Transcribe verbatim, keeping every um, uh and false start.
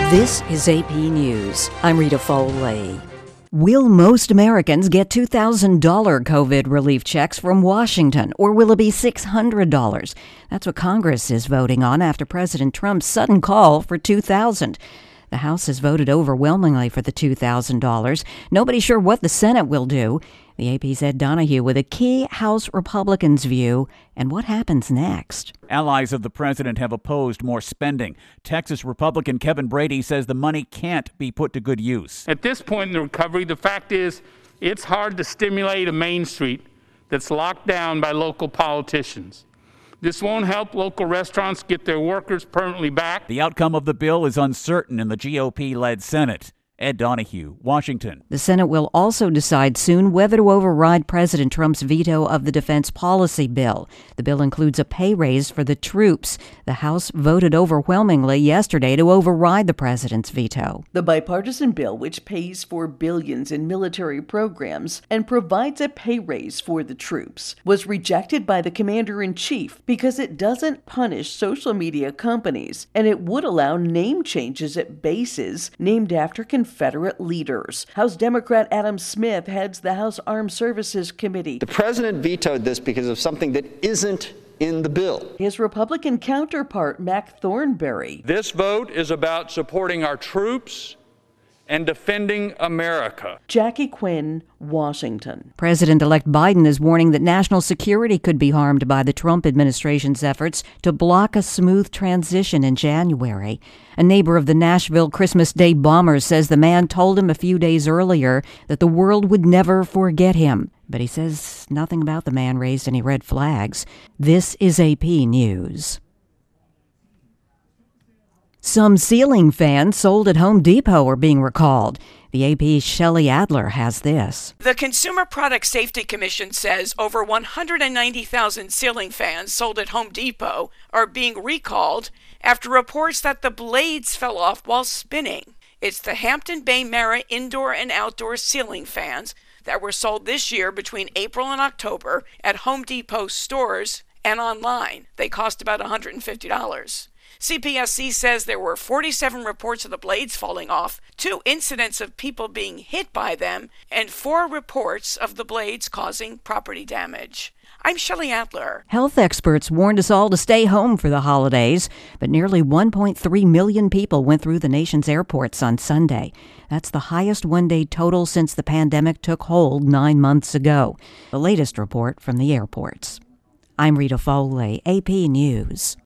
This is A P News. I'm Rita Foley. Will most Americans get two thousand dollars COVID relief checks from Washington, or will it be six hundred dollars? That's what Congress is voting on after President Trump's sudden call for two thousand dollars. The House has voted overwhelmingly for the two thousand dollars. Nobody's sure what the Senate will do. The A P's Ed Donahue with a key House Republicans' view and what happens next. Allies of the president have opposed more spending. Texas Republican Kevin Brady says the money can't be put to good use. At this point in the recovery, the fact is it's hard to stimulate a Main Street that's locked down by local politicians. This won't help local restaurants get their workers permanently back. The outcome of the bill is uncertain in the G O P-led Senate. Ed Donahue, Washington. The Senate will also decide soon whether to override President Trump's veto of the defense policy bill. The bill includes a pay raise for the troops. The House voted overwhelmingly yesterday to override the president's veto. The bipartisan bill, which pays for billions in military programs and provides a pay raise for the troops, was rejected by the commander-in-chief because it doesn't punish social media companies, and it would allow name changes at bases named after Confederate leaders. House Democrat Adam Smith heads the House Armed Services Committee. The president vetoed this because of something that isn't in the bill. His Republican counterpart, Mac Thornberry. This vote is about supporting our troops and defending America. Jackie Quinn, Washington. President-elect Biden is warning that national security could be harmed by the Trump administration's efforts to block a smooth transition in January. A neighbor of the Nashville Christmas Day bombers says the man told him a few days earlier that the world would never forget him. But he says nothing about the man raised any red flags. This is A P News. Some ceiling fans sold at Home Depot are being recalled. The A P's Shelley Adler has this. The Consumer Product Safety Commission says over one hundred ninety thousand ceiling fans sold at Home Depot are being recalled after reports that the blades fell off while spinning. It's the Hampton Bay Mara indoor and outdoor ceiling fans that were sold this year between April and October at Home Depot stores and online. They cost about one hundred fifty dollars. C P S C says there were forty-seven reports of the blades falling off, two incidents of people being hit by them, and four reports of the blades causing property damage. I'm Shelley Adler. Health experts warned us all to stay home for the holidays, but nearly one point three million people went through the nation's airports on Sunday. That's the highest one-day total since the pandemic took hold nine months ago. The latest report from the airports. I'm Rita Foley, A P News.